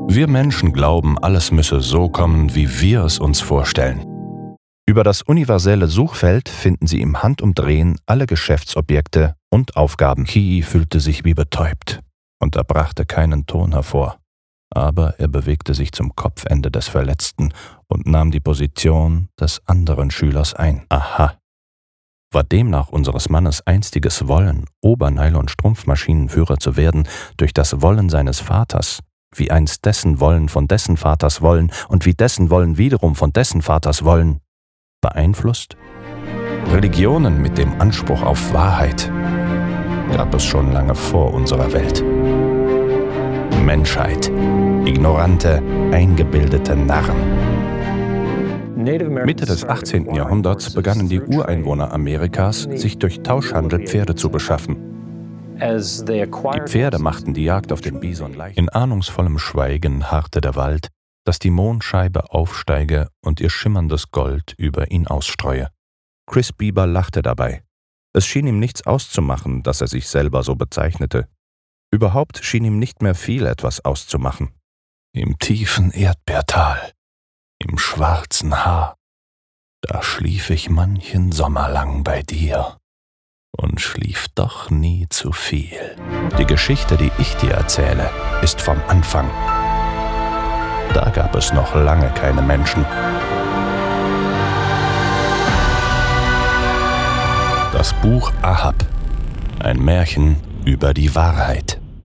Wir Menschen glauben, alles müsse so kommen, wie wir es uns vorstellen. Über das universelle Suchfeld finden Sie im Handumdrehen alle Geschäftsobjekte und Aufgaben. Key fühlte sich wie betäubt und er brachte keinen Ton hervor. Aber er bewegte sich zum Kopfende des Verletzten und nahm die Position des anderen Schülers ein. Aha. War demnach unseres Mannes einstiges Wollen, Obernylon-Strumpfmaschinenführer zu werden, durch das Wollen seines Vaters, wie einst dessen Wollen von dessen Vaters Wollen und wie dessen Wollen wiederum von dessen Vaters Wollen, beeinflusst? Religionen mit dem Anspruch auf Wahrheit gab es schon lange vor unserer Welt. Menschheit, ignorante, eingebildete Narren. Mitte des 18. Jahrhunderts begannen die Ureinwohner Amerikas, sich durch Tauschhandel Pferde zu beschaffen. Die Pferde machten die Jagd auf den Bison leicht. In ahnungsvollem Schweigen harrte der Wald, dass die Mondscheibe aufsteige und ihr schimmerndes Gold über ihn ausstreue. Chris Bieber lachte dabei. Es schien ihm nichts auszumachen, dass er sich selber so bezeichnete. Überhaupt schien ihm nicht mehr viel etwas auszumachen. Im tiefen Erdbeertal, im schwarzen Haar, da schlief ich manchen Sommer lang bei dir und schlief doch nie zu viel. Die Geschichte, die ich dir erzähle, ist vom Anfang. Da gab es noch lange keine Menschen. Das Buch Ahab, ein Märchen über die Wahrheit.